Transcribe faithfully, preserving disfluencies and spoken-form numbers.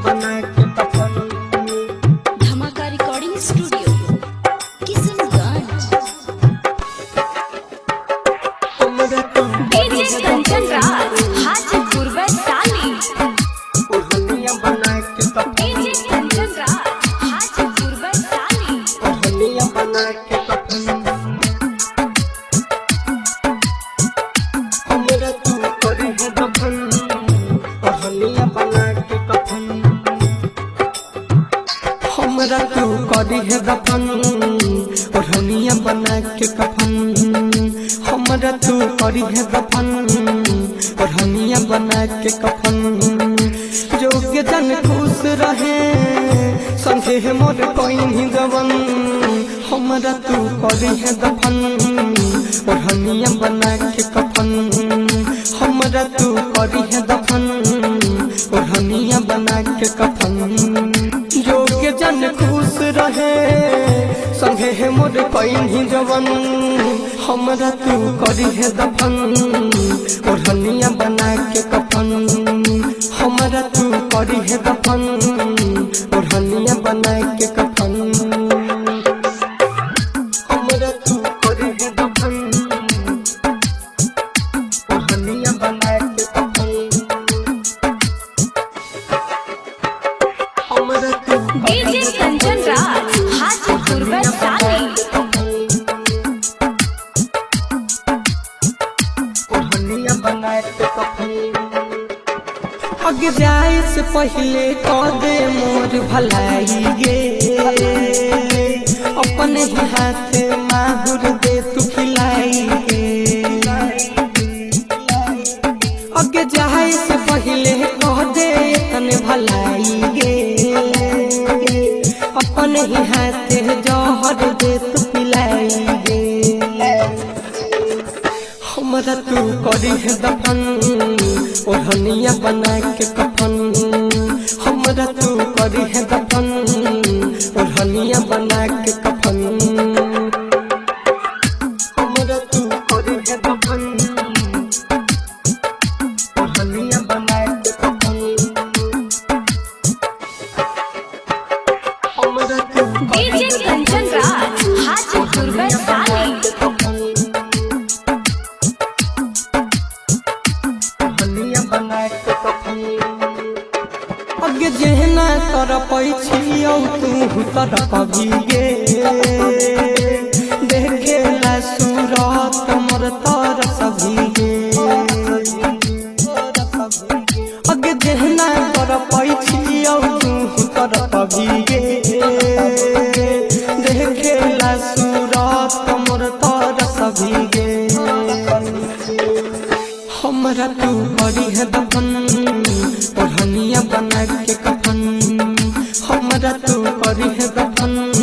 बना के कफन। धमाका रिकॉर्डिंग स्टूडियो किशनगंज। हमरा तू डीजे कंचन राज हाजीपुर वैशाली। ओढ़निया बना के कफन। डीजे कंचन राज हाजीपुर वैशाली। ओढ़निया बना के कफन। हमरा तू करी है दफन। ओढ़निया बना के कफन। हमरा तू करी है दफन। ओढ़निया बना के कफन। हमरा तू करी है दफन। ओढ़निया बना के कफन। जोग्य जन खुश रहे संगे मोर कोई गवन। हमरा तू करी है दफन। ओढ़निया बना के कफन। हमरा तू करी है दफन। ओढ़निया बना के कफन। जोग्य जन खुश रहे संगे मोर कोई जवन। हमरा तू करी है दफन। ओढ़निया बना के कफन। हमरा तू करी है दफन। ओढ़निया बना के कफन। हमरा तू करी है दफन। ओढ़निया बना के कफन। हमरा तू डीजे कंचन राज हाजीपुर वैशाली। ओढ़निया बना के कफन। अग जाए से पहले कह दे मोर भलाई गे। अपने ही हाथ माहुर दे तू खिलाई गे। अग जाए से पहले कह दे तने भलाई गे। अपने ही हाथ जहर दे तू पिलाई गे। हमरा तू करी है दफन। ओढ़निया बना के कफन। हमरा तू करी है दफन। ओढ़निया बना के कफन। हमरा तू करी है दफन। ओढ़निया बना के कफन। हमरा तू डीजे कंचन राज हाजीपुर वैशाली। बना के कफन। अगे जेहना तर पैछियौ तू तर कभी गे। देखेला सूरत मोर तर सभी गे। अगे जेहना तर पैछियौ तू तर कभी गे। देखेला सूरत मोर तर सभी गे। हमरा तू करी है दफन। ओढ़निया बना के कफन। हमरा तू करी है दफन।